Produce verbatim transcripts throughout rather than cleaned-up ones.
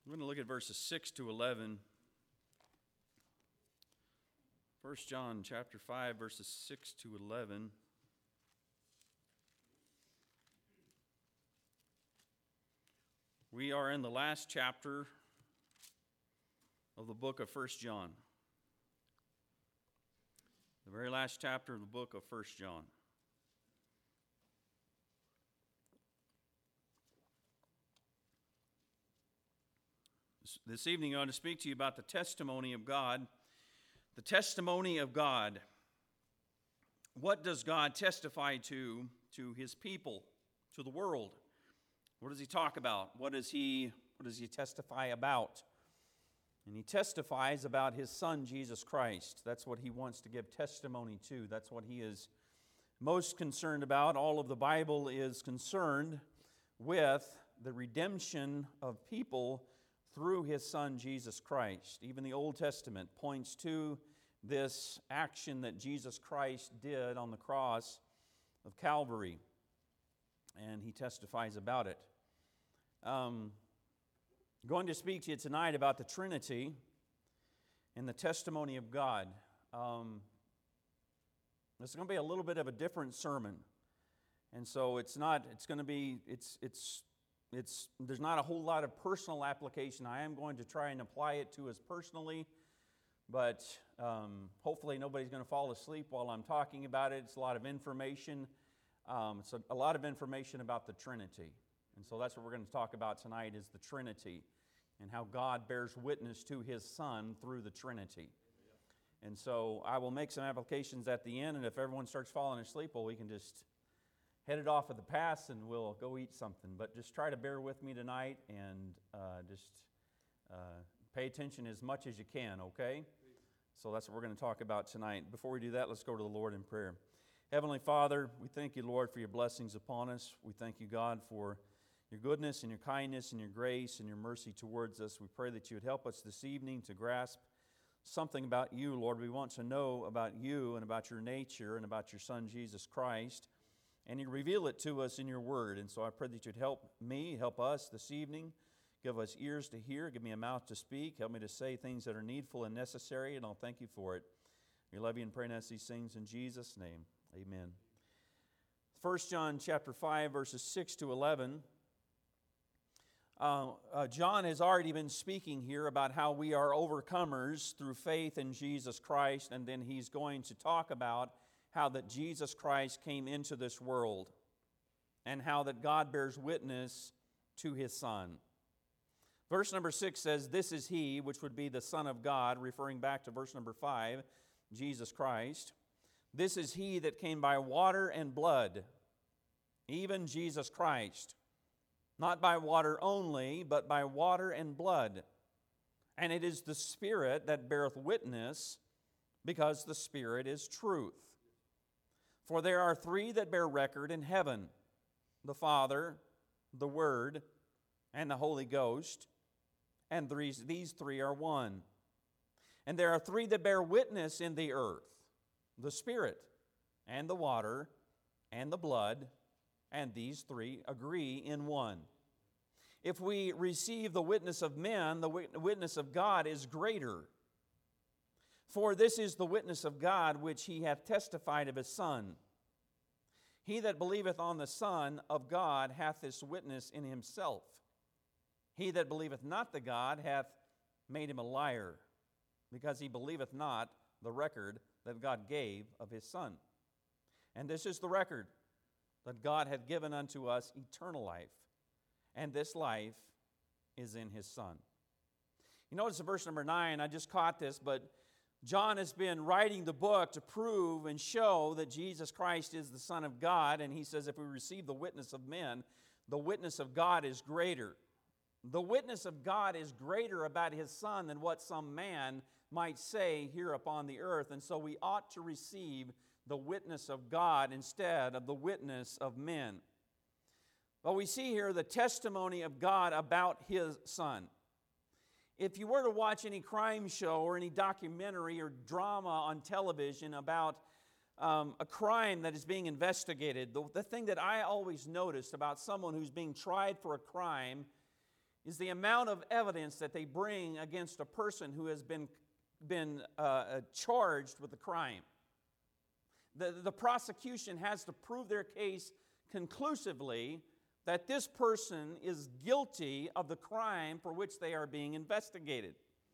We're going to look at verses six to eleven. First John chapter five, verses six to eleven. We are in the last chapter of the book of First John. The very last chapter of the book of First John. This evening I want to speak to you about the testimony of God. The testimony of God. What does God testify to, to his people, to the world? What does he talk about? What does he, what does he testify about? And he testifies about his Son, Jesus Christ. That's what he wants to give testimony to. That's what he is most concerned about. All of the Bible is concerned with the redemption of people through his Son, Jesus Christ. Even the Old Testament points to this action that Jesus Christ did on the cross of Calvary, and he testifies about it. Um, I'm going to speak to you tonight about the Trinity and the testimony of God. Um, this is going to be a little bit of a different sermon, and so it's not. It's going to be. It's it's. It's, there's not a whole lot of personal application. I am going to try and apply it to us personally, but um, hopefully nobody's going to fall asleep while I'm talking about it. It's a lot of information. Um, it's a, a lot of information about the Trinity. And so that's what we're going to talk about tonight is the Trinity and how God bears witness to his Son through the Trinity. And so I will make some applications at the end, and if everyone starts falling asleep, well, we can just head it off at the pass and we'll go eat something. But just try to bear with me tonight and uh, just uh, pay attention as much as you can, okay? So that's what we're going to talk about tonight. Before we do that, let's go to the Lord in prayer. Heavenly Father, we thank you, Lord, for your blessings upon us. We thank you, God, for your goodness and your kindness and your grace and your mercy towards us. We pray that you would help us this evening to grasp something about you, Lord. We want to know about you and about your nature and about your Son, Jesus Christ. And you reveal it to us in your word. And so I pray that you'd help me, help us this evening. Give us ears to hear. Give me a mouth to speak. Help me to say things that are needful and necessary. And I'll thank you for it. We love you and pray and ask these things in Jesus' name. Amen. First John chapter five, verses six to eleven. Uh, uh, John has already been speaking here about how we are overcomers through faith in Jesus Christ. And then he's going to talk about how that Jesus Christ came into this world and how that God bears witness to his Son. Verse number six says, "This is he," which would be the Son of God, referring back to verse number five, Jesus Christ. "This is he that came by water and blood, even Jesus Christ, not by water only, but by water and blood. And it is the Spirit that beareth witness, because the Spirit is truth. For there are three that bear record in heaven, the Father, the Word, and the Holy Ghost, and these, these three are one. And there are three that bear witness in the earth, the Spirit, and the water, and the blood, and these three agree in one. If we receive the witness of men, the witness of God is greater. For this is the witness of God which he hath testified of his Son. He that believeth on the Son of God hath this witness in himself. He that believeth not the God hath made him a liar, because he believeth not the record that God gave of his Son. And this is the record, that God hath given unto us eternal life, and this life is in his Son." You notice in verse number nine, I just caught this, but John has been writing the book to prove and show that Jesus Christ is the Son of God, and he says if we receive the witness of men, the witness of God is greater. The witness of God is greater about his Son than what some man might say here upon the earth, and so we ought to receive the witness of God instead of the witness of men. But we see here the testimony of God about his Son. If you were to watch any crime show or any documentary or drama on television about um, a crime that is being investigated, the, the thing that I always noticed about someone who's being tried for a crime is the amount of evidence that they bring against a person who has been, been uh, charged with a crime. The, the prosecution has to prove their case conclusively that this person is guilty of the crime for which they are being investigated.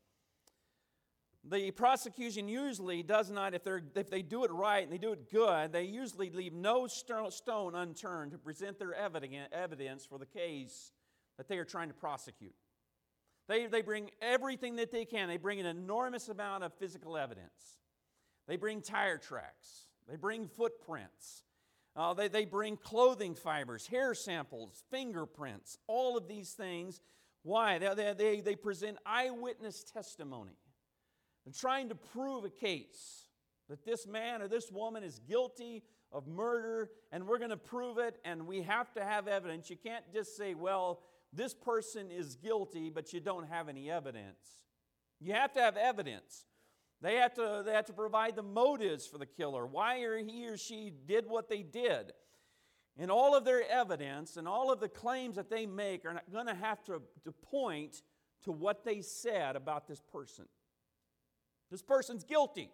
The prosecution usually does not, if, they're, if they do it right and they do it good, they usually leave no stone unturned to present their evidence for the case that they are trying to prosecute. They, they bring everything that they can. They bring an enormous amount of physical evidence. They bring tire tracks. They bring footprints. Uh, they, they bring clothing fibers, hair samples, fingerprints, all of these things. Why? They, they, they present eyewitness testimony. They're trying to prove a case that this man or this woman is guilty of murder, and we're going to prove it, and we have to have evidence. You can't just say, well, this person is guilty, but you don't have any evidence. You have to have evidence. They have to, they have to provide the motives for the killer, why he or she did what they did. And all of their evidence and all of the claims that they make are going to have to, to point to what they said about this person. This person's guilty.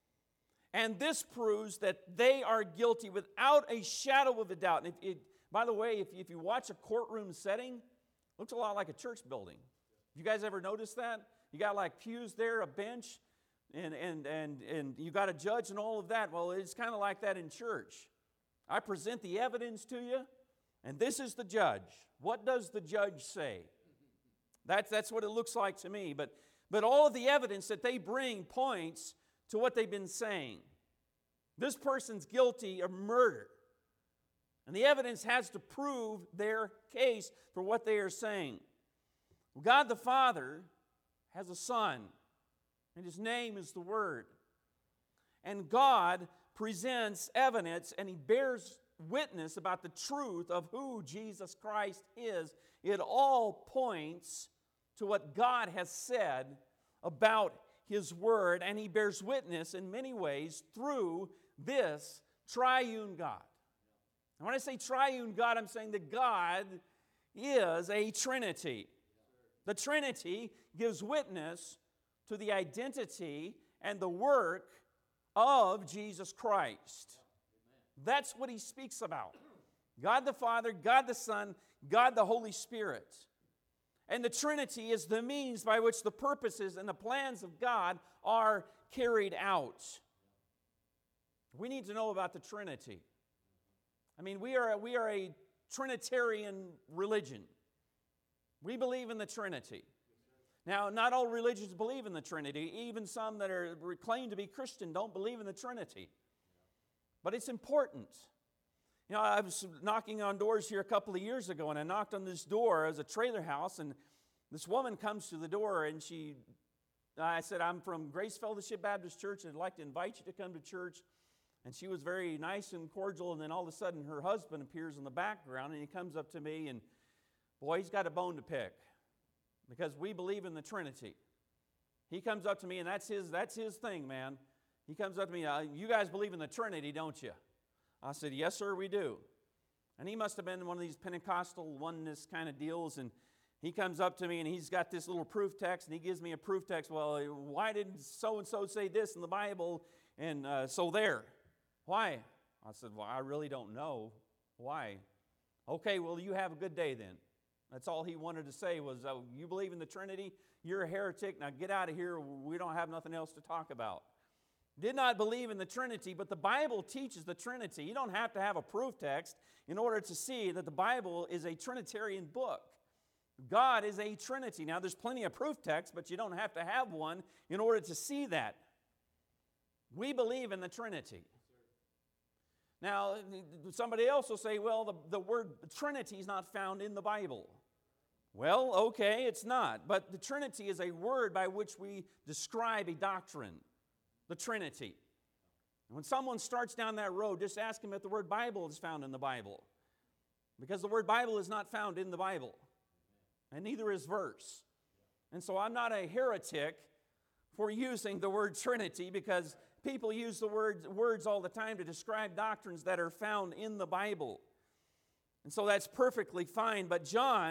And this proves that they are guilty without a shadow of a doubt. And if it, by the way, if, if you watch a courtroom setting, it looks a lot like a church building. You guys ever notice that? You got like pews there, a bench, and, and, and, and you got a judge and all of that. Well, it's kind of like that in church. I present the evidence to you, and this is the judge. What does the judge say? That's, that's what it looks like to me. But But all of the evidence that they bring points to what they've been saying. This person's guilty of murder. And the evidence has to prove their case for what they are saying. God the Father has a Son, and His name is the Word. And God presents evidence, and He bears witness about the truth of who Jesus Christ is. It all points to what God has said about His Word, and He bears witness in many ways through this triune God. And when I say triune God, I'm saying that God is a Trinity. The Trinity gives witness to the identity and the work of Jesus Christ. That's what He speaks about. God the Father, God the Son, God the Holy Spirit. And the Trinity is the means by which the purposes and the plans of God are carried out. We need to know about the Trinity. I mean, we are, we are a Trinitarian religion. We believe in the Trinity. Now, not all religions believe in the Trinity. Even some that are claim to be Christian don't believe in the Trinity. But it's important. You know, I was knocking on doors here a couple of years ago, and I knocked on this door as a trailer house, and this woman comes to the door, and she, I said, I'm from Grace Fellowship Baptist Church, and I'd like to invite you to come to church. And she was very nice and cordial, and then all of a sudden her husband appears in the background, and he comes up to me, and boy, he's got a bone to pick, because we believe in the Trinity. He comes up to me, and that's his, that's his thing, man. He comes up to me, uh, you guys believe in the Trinity, don't you? I said, yes, sir, we do. And he must have been one of these Pentecostal oneness kind of deals, and he comes up to me, and he's got this little proof text, and he gives me a proof text. Well, why did so-and-so say this in the Bible? And uh, so there. Why? I said, well, I really don't know. Why? Okay, well, you have a good day then. That's all he wanted to say was, oh, you believe in the Trinity? You're a heretic. Now get out of here. We don't have nothing else to talk about. Did not believe in the Trinity, but the Bible teaches the Trinity. You don't have to have a proof text in order to see that the Bible is a Trinitarian book. God is a Trinity. Now, there's plenty of proof texts, but you don't have to have one in order to see that. We believe in the Trinity. Now, somebody else will say, well, the, the word Trinity is not found in the Bible. Well, okay, it's not. But the Trinity is a word by which we describe a doctrine. The Trinity. And when someone starts down that road, just ask them if the word Bible is found in the Bible. Because the word Bible is not found in the Bible. And neither is verse. And so I'm not a heretic for using the word Trinity, because people use the word, words all the time to describe doctrines that are found in the Bible. And so that's perfectly fine. But John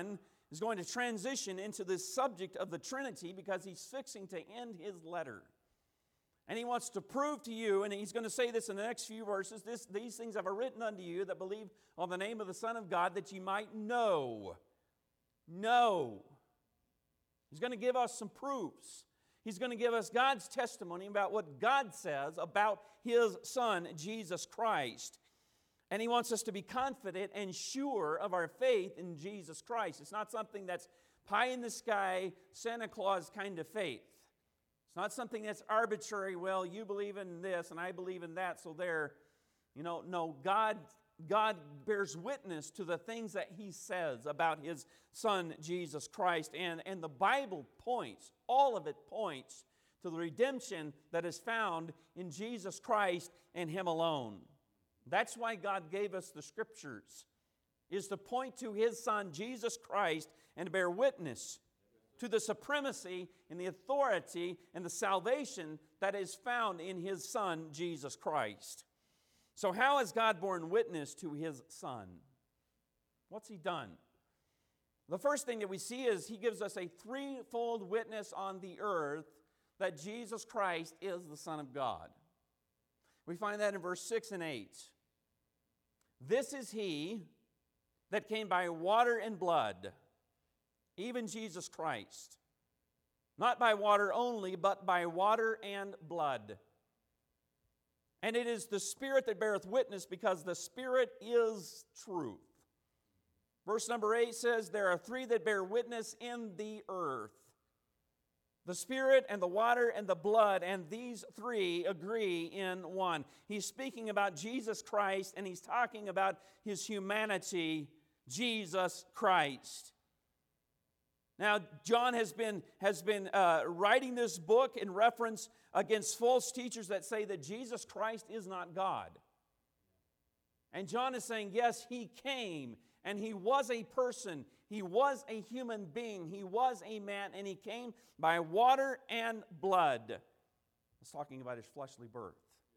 is going to transition into this subject of the Trinity because he's fixing to end his letter. And he wants to prove to you, and he's going to say this in the next few verses, this, these things have I written unto you that believe on the name of the Son of God, that ye might know. Know. He's going to give us some proofs. He's going to give us God's testimony about what God says about His Son, Jesus Christ. And He wants us to be confident and sure of our faith in Jesus Christ. It's not something that's pie in the sky, Santa Claus kind of faith. It's not something that's arbitrary. Well, you believe in this and I believe in that, so there. You know, no, God, God bears witness to the things that He says about His Son, Jesus Christ. And, and the Bible points, all of it points to the redemption that is found in Jesus Christ and Him alone. That's why God gave us the Scriptures, is to point to His Son, Jesus Christ, and to bear witness to the supremacy and the authority and the salvation that is found in His Son, Jesus Christ. So how has God borne witness to His Son? What's He done? The first thing that we see is He gives us a threefold witness on the earth that Jesus Christ is the Son of God. We find that in verse six and eight. This is He that came by water and blood, even Jesus Christ. Not by water only, but by water and blood. And it is the Spirit that beareth witness, because the Spirit is truth. Verse number eight says, there are three that bear witness in the earth: the Spirit and the water and the blood, and these three agree in one. He's speaking about Jesus Christ, and he's talking about His humanity, Jesus Christ. Now, John has been, has been uh, writing this book in reference against false teachers that say that Jesus Christ is not God. And John is saying, yes, He came, and He was a person. He was a human being. He was a man, and He came by water and blood. It's talking about His fleshly birth.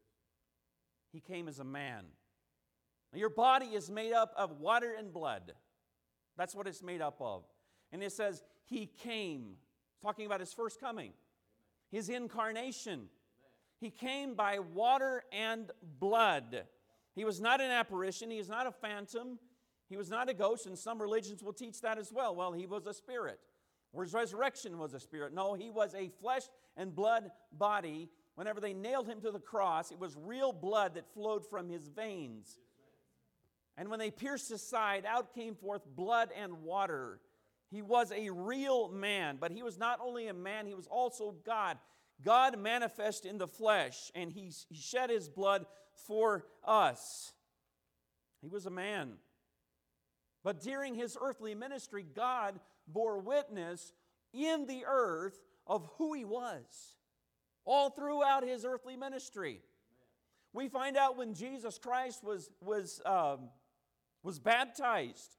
He came as a man. Now, your body is made up of water and blood. That's what it's made up of. And it says, He came. It's talking about His first coming. His incarnation. He came by water and blood. He was not an apparition. He is not a phantom. He was not a ghost, and some religions will teach that as well. Well, He was a spirit. Or His resurrection was a spirit. No, He was a flesh and blood body. Whenever they nailed Him to the cross, it was real blood that flowed from His veins. And when they pierced His side, out came forth blood and water. He was a real man, but He was not only a man, He was also God. God manifest in the flesh, and He, he shed His blood for us. He was a man. But during His earthly ministry, God bore witness in the earth of who He was, all throughout His earthly ministry. We find out when Jesus Christ was, was, um, was baptized,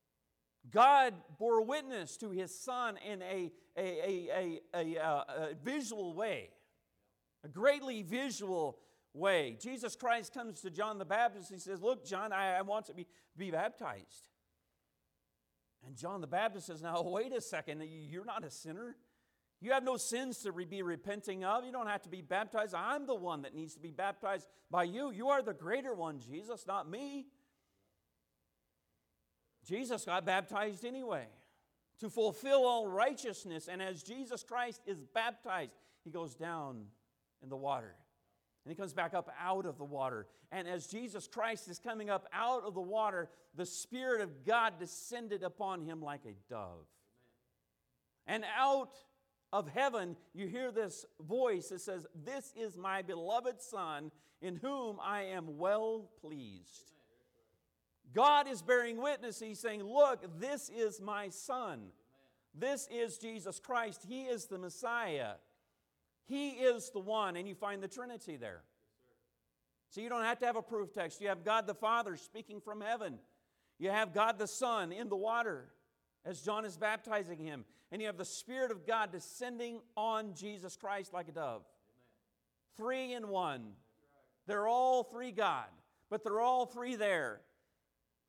God bore witness to His Son in a, a, a, a, a, a visual way, a greatly visual way. Jesus Christ comes to John the Baptist. He says, look, John, I, I want to be, be baptized. And John the Baptist says, now wait a second, you're not a sinner. You have no sins to be repenting of. You don't have to be baptized. I'm the one that needs to be baptized by you. You are the greater one, Jesus, not me. Jesus got baptized anyway to fulfill all righteousness. And as Jesus Christ is baptized, He goes down in the water. And He comes back up out of the water. And as Jesus Christ is coming up out of the water, the Spirit of God descended upon Him like a dove. And out of heaven, you hear this voice that says, this is my beloved Son, in whom I am well pleased. God is bearing witness. He's saying, look, this is my Son. This is Jesus Christ. He is the Messiah. He is the one. And you find the Trinity there. So you don't have to have a proof text. You have God the Father speaking from heaven. You have God the Son in the water as John is baptizing Him. And you have the Spirit of God descending on Jesus Christ like a dove. Amen. Three in one. They're all three God, but they're all three there.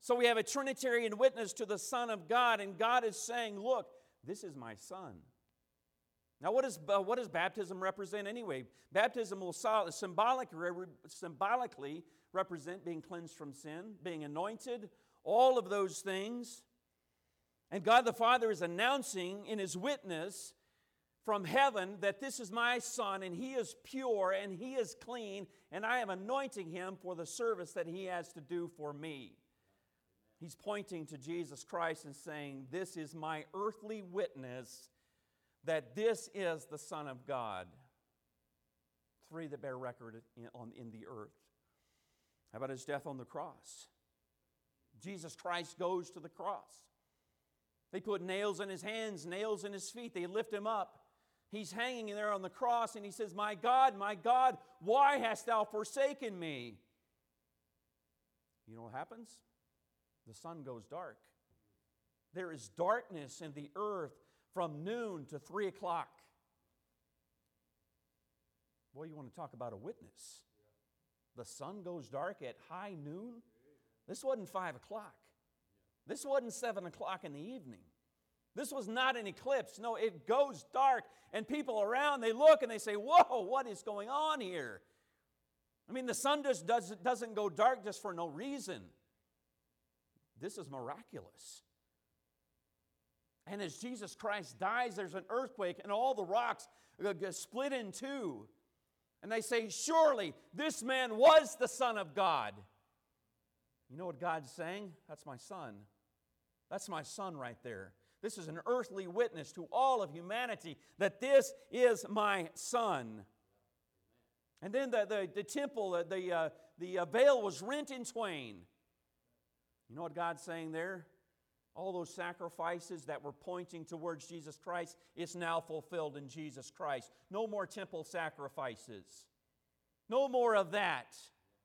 So we have a Trinitarian witness to the Son of God, and God is saying, look, this is my Son. Now, what, is, uh, what does baptism represent anyway? Baptism will symbolic, symbolically represent being cleansed from sin, being anointed, all of those things. And God the Father is announcing in His witness from heaven that this is my Son, and He is pure, and He is clean, and I am anointing Him for the service that He has to do for me. He's pointing to Jesus Christ and saying, this is my earthly witness that this is the Son of God. Three that bear record in, on, in the earth. How about His death on the cross? Jesus Christ goes to the cross. They put nails in His hands, nails in His feet. They lift Him up. He's hanging there on the cross, and He says, my God, my God, why hast Thou forsaken me? You know what happens? The sun goes dark. There is darkness in the earth from noon to three o'clock. Boy, you want to talk about a witness. The sun goes dark at high noon. This wasn't five o'clock. This wasn't seven o'clock in the evening. This was not an eclipse. No, it goes dark, and people around, they look and they say, whoa, what is going on here? I mean, the sun just does, doesn't go dark just for no reason. This is miraculous. And as Jesus Christ dies, there's an earthquake, and all the rocks get split in two. And they say, surely this man was the Son of God. You know what God's saying? That's my Son. That's my Son right there. This is an earthly witness to all of humanity that this is my Son. And then the, the, the temple, the, the, uh, the uh, veil was rent in twain. You know what God's saying there? All those sacrifices that were pointing towards Jesus Christ is now fulfilled in Jesus Christ. No more temple sacrifices. No more of that.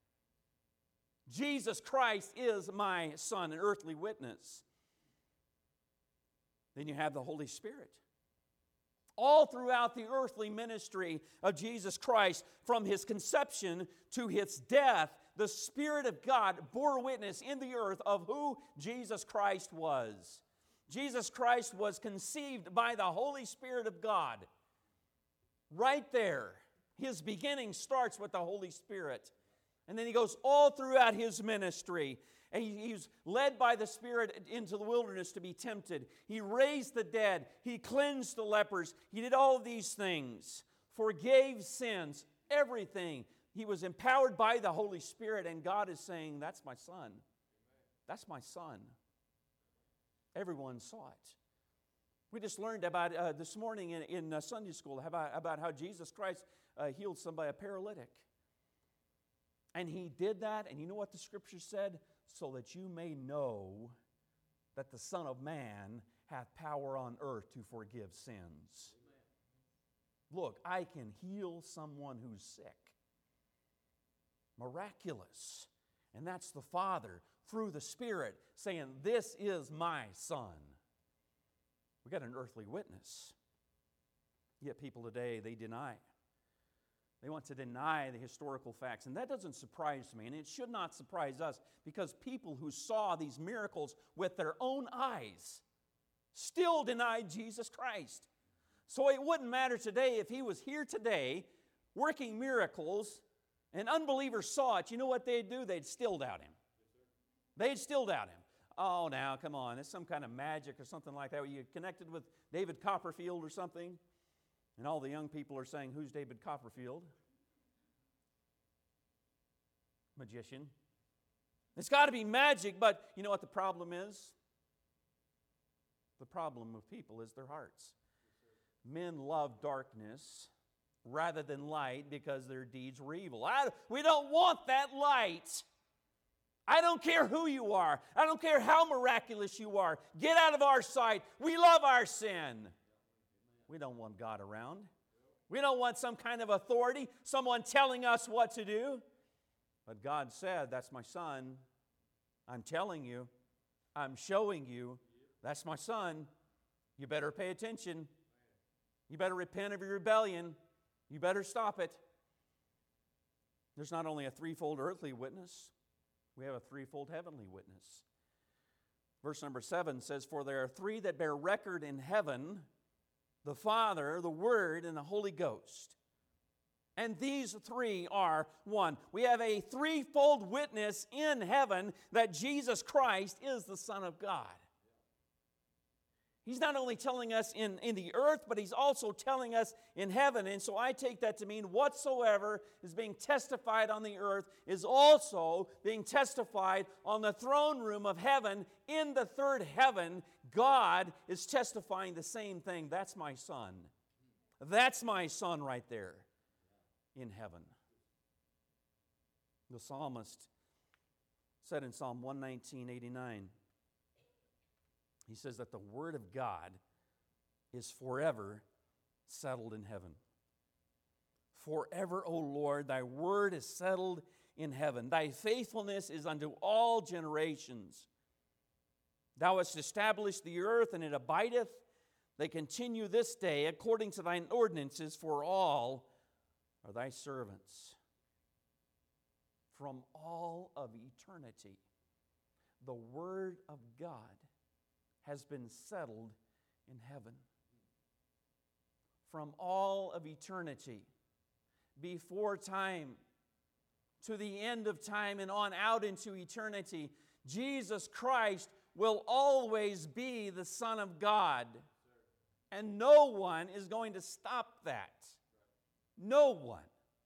Jesus Christ is my Son, an earthly witness. Then you have the Holy Spirit. All throughout the earthly ministry of Jesus Christ, from His conception to His death, the Spirit of God bore witness in the earth of who Jesus Christ was. Jesus Christ was conceived by the Holy Spirit of God. Right there. His beginning starts with the Holy Spirit. And then He goes all throughout His ministry. And He's led by the Spirit into the wilderness to be tempted. He raised the dead. He cleansed the lepers. He did all of these things. Forgave sins. Everything. He was empowered by the Holy Spirit, and God is saying, that's my Son. That's my Son. Everyone saw it. We just learned about uh, this morning in, in uh, Sunday school about, about how Jesus Christ uh, healed somebody, a paralytic. And He did that, and you know what the Scripture said? So that you may know that the Son of Man hath power on earth to forgive sins. Look, I can heal someone who's sick. Miraculous. And that's the Father, through the Spirit, saying, this is my Son. We got an earthly witness. Yet people today, they deny. They want to deny the historical facts. And that doesn't surprise me. And it should not surprise us, because people who saw these miracles with their own eyes still denied Jesus Christ. So it wouldn't matter today if He was here today working miracles and unbelievers saw it. You know what they'd do? They'd still doubt Him. They'd still doubt Him. Oh, now, come on. It's some kind of magic or something like that. Were you connected with David Copperfield or something? And all the young people are saying, who's David Copperfield? Magician. It's got to be magic, but you know what the problem is? The problem with people is their hearts. Men love darkness rather than light because their deeds were evil. I, we don't want that light. I don't care who you are. I don't care how miraculous you are. Get out of our sight. We love our sin. We don't want God around. We don't want some kind of authority, someone telling us what to do. But God said, that's my Son. I'm telling you. I'm showing you. That's my Son. You better pay attention. You better repent of your rebellion. You better stop it. There's not only a threefold earthly witness, we have a threefold heavenly witness. Verse number seven says, "For there are three that bear record in heaven, the Father, the Word, and the Holy Ghost. And these three are one." We have a threefold witness in heaven that Jesus Christ is the Son of God. He's not only telling us in, in the earth, but He's also telling us in heaven. And so I take that to mean whatsoever is being testified on the earth is also being testified on the throne room of heaven. In the third heaven, God is testifying the same thing. That's my Son. That's my Son right there in heaven. The psalmist said in Psalm one nineteen, eighty-nine, he says that the Word of God is forever settled in heaven. Forever, O Lord, Thy Word is settled in heaven. Thy faithfulness is unto all generations. Thou hast established the earth, and it abideth. They continue this day according to Thine ordinances, for all are Thy servants. From all of eternity, the Word of God has been settled in heaven. From all of eternity, before time, to the end of time and on out into eternity, Jesus Christ will always be the Son of God. And no one is going to stop that. No one.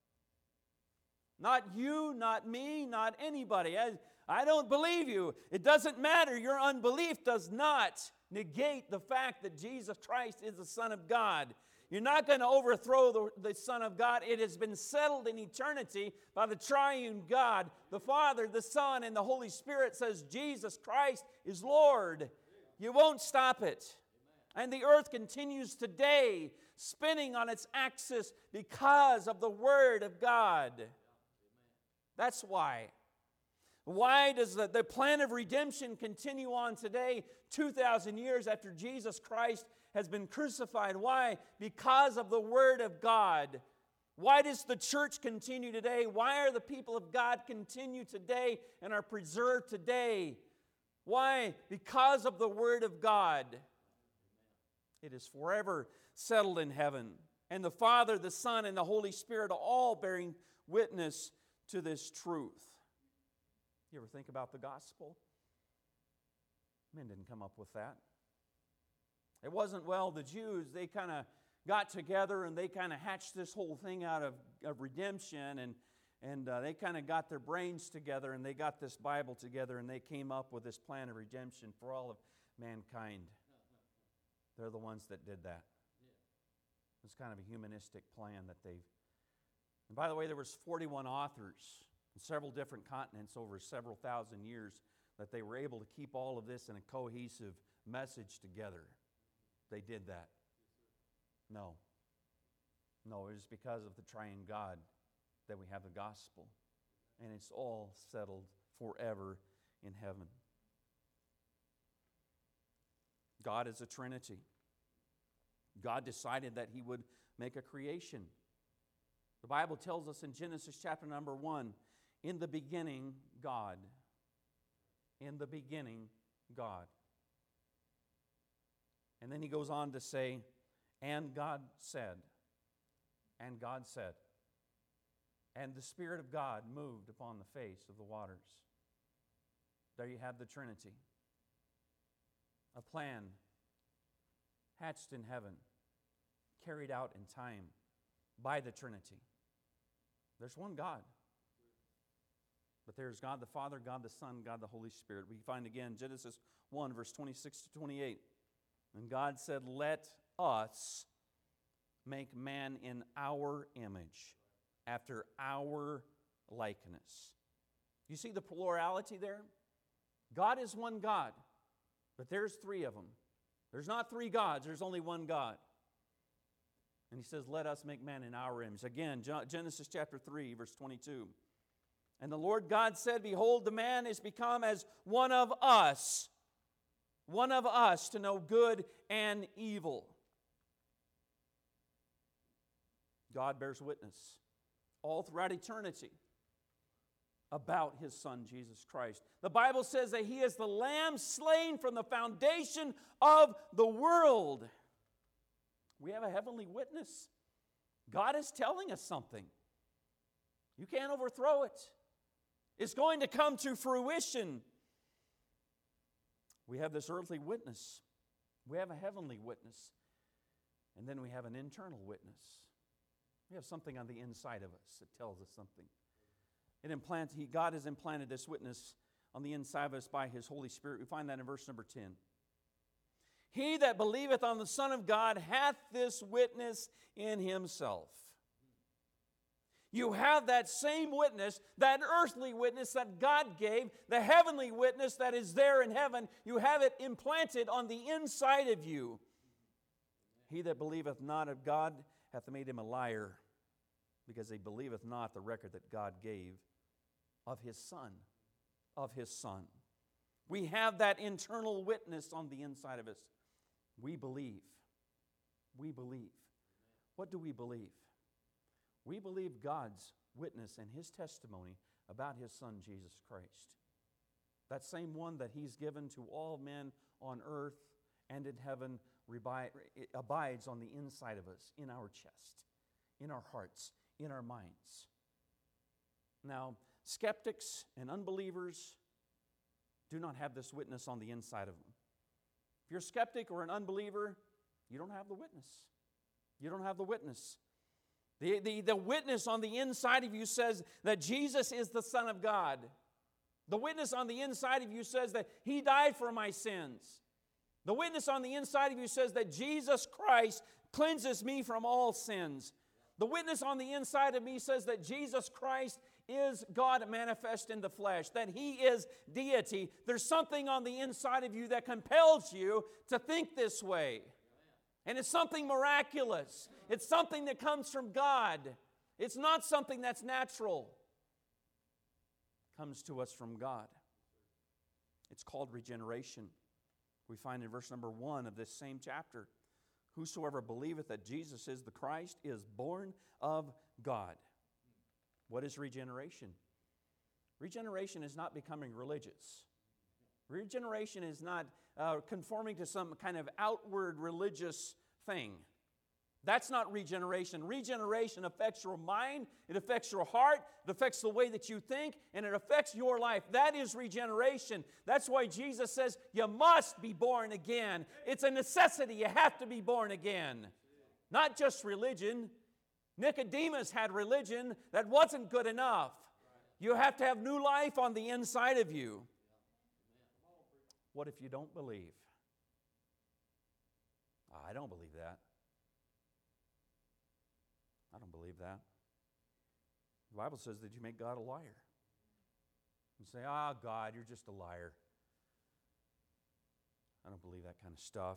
Not you, not me, not anybody. I, I don't believe you. It doesn't matter. Your unbelief does not negate the fact that Jesus Christ is the Son of God. You're not going to overthrow the, the Son of God. It has been settled in eternity by the triune God. The Father, the Son, and the Holy Spirit says Jesus Christ is Lord. You won't stop it. And the earth continues today, spinning on its axis because of the Word of God. That's why. Why does the, the plan of redemption continue on today, two thousand years after Jesus Christ has been crucified? Why? Because of the Word of God. Why does the church continue today? Why are the people of God continue today and are preserved today? Why? Because of the Word of God. It is forever settled in heaven. And the Father, the Son, and the Holy Spirit are all bearing witness to this truth. You ever think about the gospel? Men didn't come up with that. It wasn't, well, the Jews, they kind of got together and they kind of hatched this whole thing out of, of redemption, and, and uh, they kind of got their brains together and they got this Bible together and they came up with this plan of redemption for all of mankind. They're the ones that did that. It's kind of a humanistic plan that they've... And by the way, there was forty-one authors in several different continents over several thousand years that they were able to keep all of this in a cohesive message together. They did that. No. No, it is because of the triune God that we have the gospel. And it's all settled forever in heaven. God is a Trinity. God decided that He would make a creation. The Bible tells us in Genesis chapter number one, in the beginning, God. In the beginning, God. And then He goes on to say, and God said, and God said, and the Spirit of God moved upon the face of the waters. There you have the Trinity. A plan hatched in heaven, carried out in time by the Trinity. There's one God. But there's God the Father, God the Son, God the Holy Spirit. We find again Genesis one, verse twenty-six to twenty-eight. And God said, let us make man in our image, after our likeness. You see the plurality there? God is one God, but there's three of them. There's not three gods, there's only one God. And He says, let us make man in our image. Again, Genesis chapter three, verse twenty-two. And the Lord God said, behold, the man is become as one of us, one of us to know good and evil. God bears witness all throughout eternity. about His Son, Jesus Christ. The Bible says that He is the Lamb slain from the foundation of the world. We have a heavenly witness. God is telling us something. You can't overthrow it. It's going to come to fruition. We have this earthly witness. We have a heavenly witness. And then we have an internal witness. We have something on the inside of us that tells us something. It implants, he, God has implanted this witness on the inside of us by His Holy Spirit. We find that in verse number ten. He that believeth on the Son of God hath this witness in himself. You have that same witness, that earthly witness that God gave, the heavenly witness that is there in heaven. You have it implanted on the inside of you. He that believeth not of God hath made him a liar, because he believeth not the record that God gave of His Son, of His Son. We have that internal witness on the inside of us. We believe. We believe. What do we believe? We believe God's witness and His testimony about His Son, Jesus Christ. That same one that He's given to all men on earth and in heaven abides on the inside of us, in our chest, in our hearts, in our minds. Now, skeptics and unbelievers do not have this witness on the inside of them. If you're a skeptic or an unbeliever, you don't have the witness. You don't have the witness. The, the, the witness on the inside of you says that Jesus is the Son of God. The witness on the inside of you says that He died for my sins. The witness on the inside of you says that Jesus Christ cleanses me from all sins. The witness on the inside of me says that Jesus Christ is God manifest in the flesh, that He is deity. There's something on the inside of you that compels you to think this way. And it's something miraculous. It's something that comes from God. It's not something that's natural. It comes to us from God. It's called regeneration. We find in verse number one of this same chapter, whosoever believeth that Jesus is the Christ is born of God. What is regeneration? Regeneration is not becoming religious. Regeneration is not uh, conforming to some kind of outward religious thing. That's not regeneration. Regeneration affects your mind, it affects your heart, it affects the way that you think, and it affects your life. That is regeneration. That's why Jesus says you must be born again. It's a necessity. You have to be born again. Not just religion. Nicodemus had religion that wasn't good enough. You have to have new life on the inside of you. What if you don't believe? I don't believe that. I don't believe that. The Bible says that you make God a liar. You say, ah, oh, God, you're just a liar. I don't believe that kind of stuff.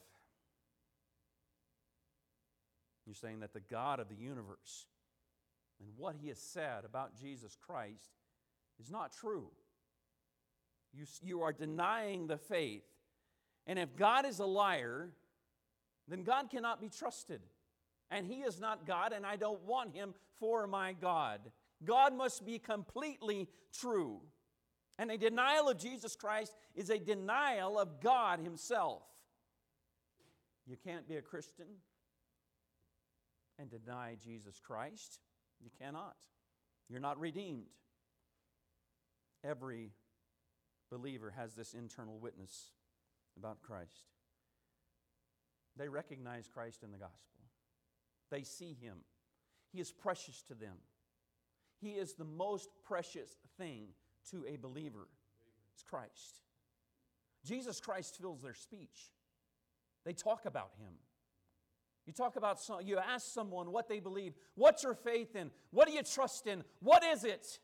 You're saying that the God of the universe and what He has said about Jesus Christ is not true. You, you are denying the faith. And if God is a liar, then God cannot be trusted. And He is not God, and I don't want Him for my God. God must be completely true. And a denial of Jesus Christ is a denial of God Himself. You can't be a Christian and deny Jesus Christ. You cannot. You're not redeemed. Every believer has this internal witness about Christ. They recognize Christ in the gospel. They see Him. He is precious to them. He is the most precious thing to a believer. It's Christ. Jesus Christ fills their speech. They talk about Him. You talk about, some, you ask someone what they believe. What's your faith in? What do you trust in? What is it?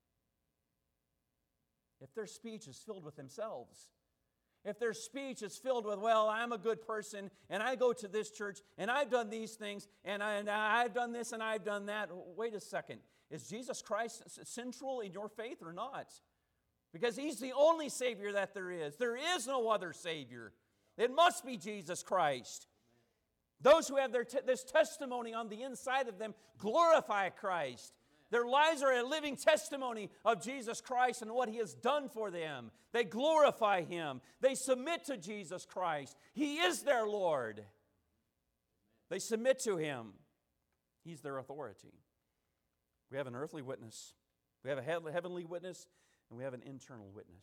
If their speech is filled with themselves, if their speech is filled with, well, I'm a good person, and I go to this church, and I've done these things, and, I, and I've done this, and I've done that. Wait a second. Is Jesus Christ central in your faith or not? Because He's the only Savior that there is. There is no other Savior. It must be Jesus Christ. Those who have their te- this testimony on the inside of them glorify Christ. Their lives are a living testimony of Jesus Christ and what He has done for them. They glorify Him. They submit to Jesus Christ. He is their Lord. They submit to Him. He's their authority. We have an earthly witness. We have a heavenly witness, and we have an internal witness.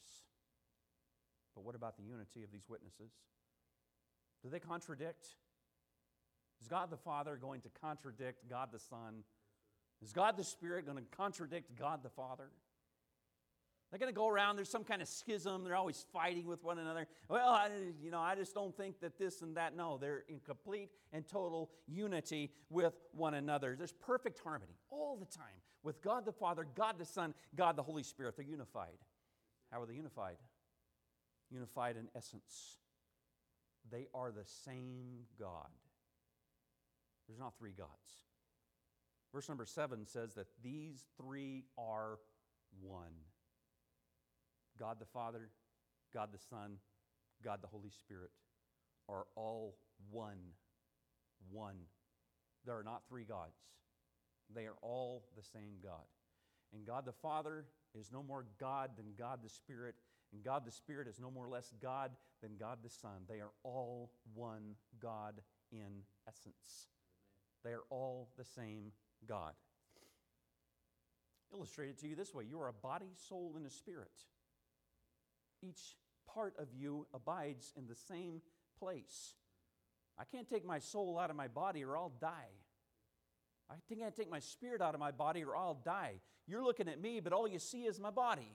But what about the unity of these witnesses? Do they contradict? Is God the Father going to contradict God the Son? Is God the Spirit going to contradict God the Father? They're going to go around, there's some kind of schism, they're always fighting with one another. Well, I, you know, I just don't think that this and that. No, they're in complete and total unity with one another. There's perfect harmony all the time with God the Father, God the Son, God the Holy Spirit. They're unified. How are they unified? Unified in essence. They are the same God. There's not three gods. Verse number seven says that these three are one. God the Father, God the Son, God the Holy Spirit are all one. One. There are not three gods. They are all the same God. And God the Father is no more God than God the Spirit, and God the Spirit is no more less God than God the Son. They are all one God in essence. They are all the same God. Illustrated to you this way: you are a body, soul, and a spirit. Each part of you abides in the same place. I can't take my soul out of my body or I'll die. I think I can't take my spirit out of my body or I'll die. You're looking at me, but all you see is my body.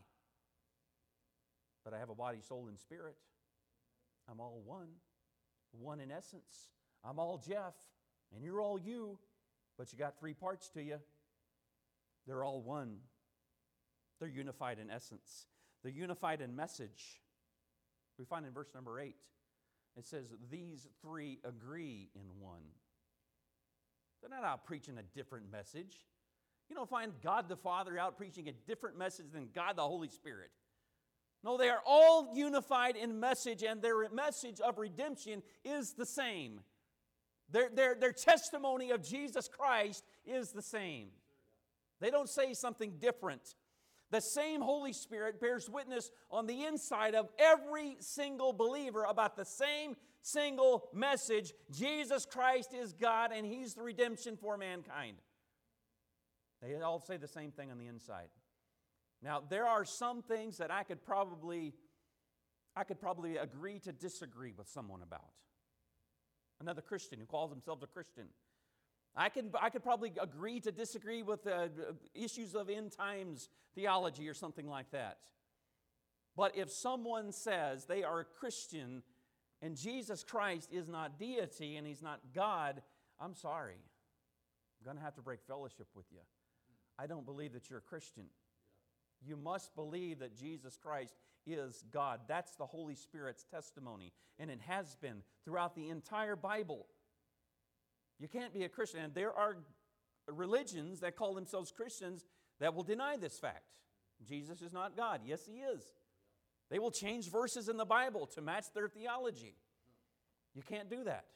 But I have a body, soul, and spirit. I'm all one. One in essence. I'm all Jeff, and you're all you, but you got three parts to you. They're all one. They're unified in essence. They're unified in message. We find in verse number eight, it says, these three agree in one. They're not out preaching a different message. You don't find God the Father out preaching a different message than God the Holy Spirit. No, they are all unified in message, and their message of redemption is the same. Their, their, their testimony of Jesus Christ is the same. They don't say something different. The same Holy Spirit bears witness on the inside of every single believer about the same single message. Jesus Christ is God, and He's the redemption for mankind. They all say the same thing on the inside. Now, there are some things that I could probably, I could probably agree to disagree with someone about. Another Christian who calls himself a Christian. I could, I could probably agree to disagree with uh, issues of end times theology or something like that. But if someone says they are a Christian and Jesus Christ is not deity and He's not God, I'm sorry. I'm going to have to break fellowship with you. I don't believe that you're a Christian. You must believe that Jesus Christ is God. That's the Holy Spirit's testimony, and it has been throughout the entire Bible. You can't be a Christian, and there are religions that call themselves Christians that will deny this fact. Jesus is not God. Yes, He is. They will change verses in the Bible to match their theology. You can't do that.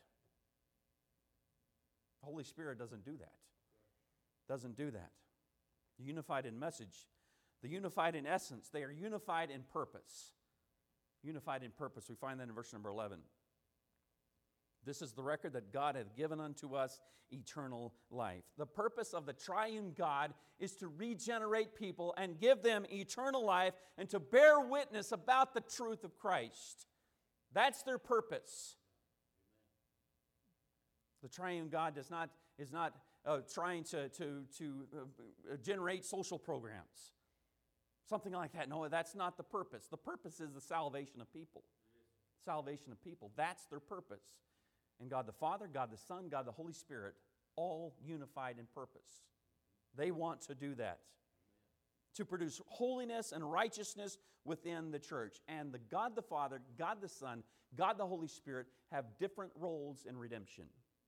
The Holy Spirit doesn't do that. Doesn't do that. Unified in message. They're unified in essence. They are unified in purpose. Unified in purpose. We find that in verse number eleven. This is the record that God hath given unto us eternal life. The purpose of the triune God is to regenerate people and give them eternal life and to bear witness about the truth of Christ. That's their purpose. The triune God does not, is not uh, trying to, to, to uh, generate social programs. Something like that. No, that's not the purpose. The purpose is the salvation of people. Salvation of people. That's their purpose. And God the Father, God the Son, God the Holy Spirit, all unified in purpose. They want to do that. To produce holiness and righteousness within the church. And the God the Father, God the Son, God the Holy Spirit have different roles in redemption.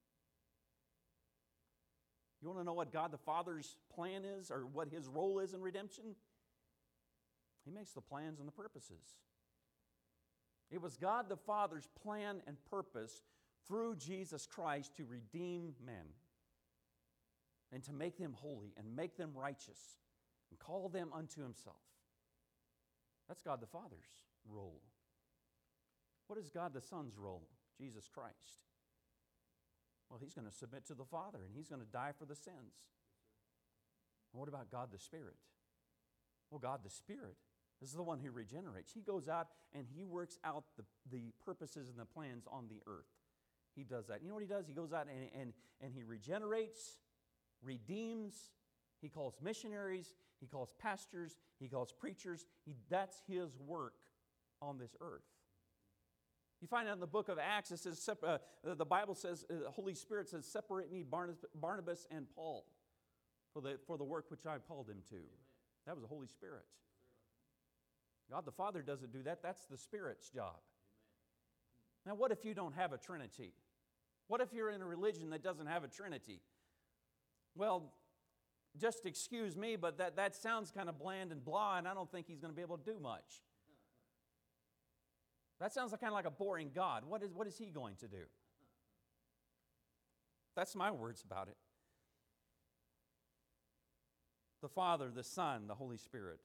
You want to know what God the Father's plan is, or what His role is in redemption? He makes the plans and the purposes. It was God the Father's plan and purpose through Jesus Christ to redeem men. and to make them holy and make them righteous and call them unto himself. That's God the Father's role. What is God the Son's role? Jesus Christ. Well, he's going to submit to the Father, and he's going to die for the sins. And what about God the Spirit? Well, God the Spirit is the one who regenerates. He goes out and he works out the, the purposes and the plans on the earth. He does that. You know what he does? He goes out and, and, and he regenerates, redeems. He calls missionaries. He calls pastors. He calls preachers. He, that's his work on this earth. You find out in the book of Acts, it says, uh, the Bible says, uh, the Holy Spirit says, separate me, Barnabas and Paul, for the, for the work which I called him to. Amen. That was the Holy Spirit. God the Father doesn't do that. That's the Spirit's job. Amen. Now, what if you don't have a Trinity? What if you're in a religion that doesn't have a Trinity? Well, just excuse me, but that, that sounds kind of bland and blah, and I don't think he's going to be able to do much. That sounds like, kind of like a boring God. What is, what is he going to do? That's my words about it. The Father, the Son, the Holy Spirit.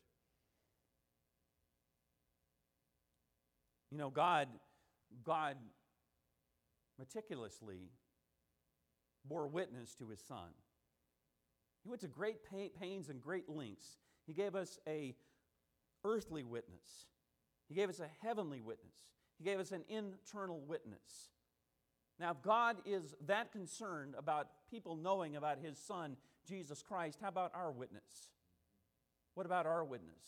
You know, God, God meticulously bore witness to his Son. He went to great pains and great lengths. He gave us a earthly witness. He gave us a heavenly witness. He gave us an internal witness. Now, if God is that concerned about people knowing about his Son, Jesus Christ, how about our witness? What about our witness?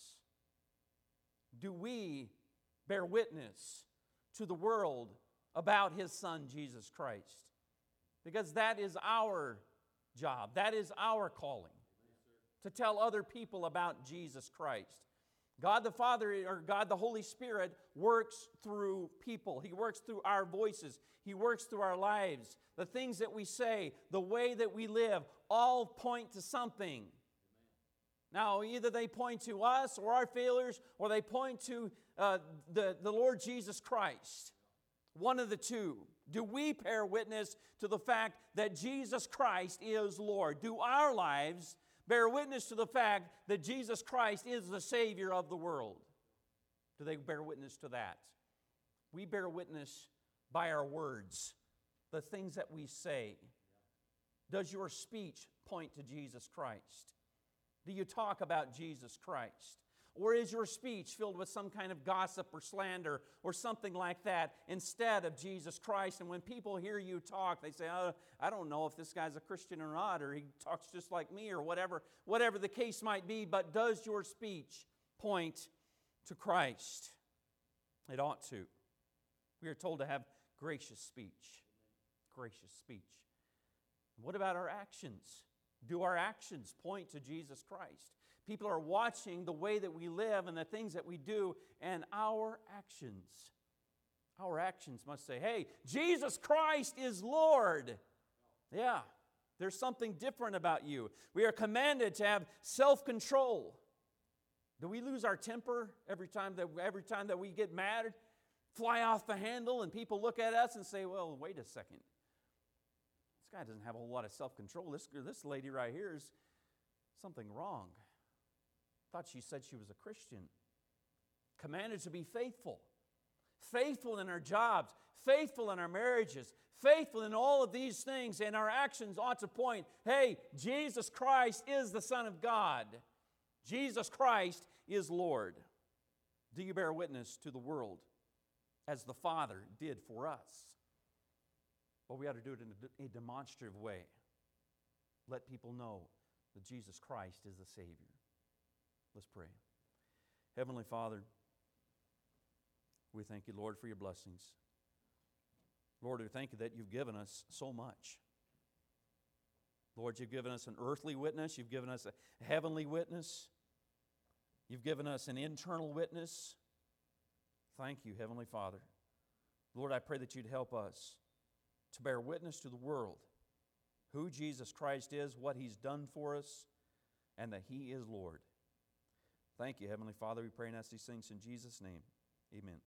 Do we bear witness to the world about his Son, Jesus Christ? Because that is our job. That is our calling, to tell other people about Jesus Christ. God the Father, or God the Holy Spirit, works through people. He works through our voices. He works through our lives. The things that we say, the way that we live, all point to something. Now, either they point to us or our failures, or they point to uh, the, the Lord Jesus Christ. One of the two. Do we bear witness to the fact that Jesus Christ is Lord? Do our lives bear witness to the fact that Jesus Christ is the Savior of the world? Do they bear witness to that? We bear witness by our words, the things that we say. Does your speech point to Jesus Christ? Do you talk about Jesus Christ? Or is your speech filled with some kind of gossip or slander or something like that instead of Jesus Christ? And when people hear you talk, they say, oh, I don't know if this guy's a Christian or not, or he talks just like me, or whatever, whatever the case might be. But does your speech point to Christ? It ought to. We are told to have gracious speech. Gracious speech. What about our actions? Do our actions point to Jesus Christ? People are watching the way that we live and the things that we do, and our actions. Our actions must say, hey, Jesus Christ is Lord. Yeah, there's something different about you. We are commanded to have self-control. Do we lose our temper every time that, every time that we get mad, fly off the handle, and people look at us and say, well, wait a second. This guy doesn't have a whole lot of self-control. This, this lady right here is something wrong. Thought she said she was a Christian. Commanded to be faithful. Faithful in our jobs. Faithful in our marriages. Faithful in all of these things. And our actions ought to point, hey, Jesus Christ is the Son of God. Jesus Christ is Lord. Do you bear witness to the world as the Father did for us? Well, we ought to do it in a demonstrative way. Let people know that Jesus Christ is the Savior. Let's pray. Heavenly Father, we thank you, Lord, for your blessings. Lord, we thank you that you've given us so much. Lord, you've given us an earthly witness. You've given us a heavenly witness. You've given us an internal witness. Thank you, Heavenly Father. Lord, I pray that you'd help us to bear witness to the world who Jesus Christ is, what he's done for us, and that he is Lord. Thank you, Heavenly Father. We pray and ask these things in Jesus' name. Amen.